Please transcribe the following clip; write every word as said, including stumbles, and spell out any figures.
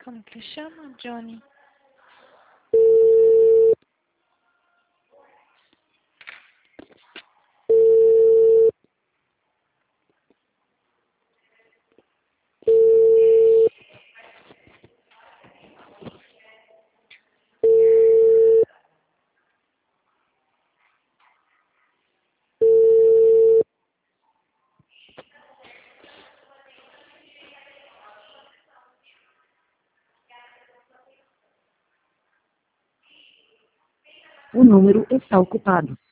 Como que chama, Johnny? O número está ocupado.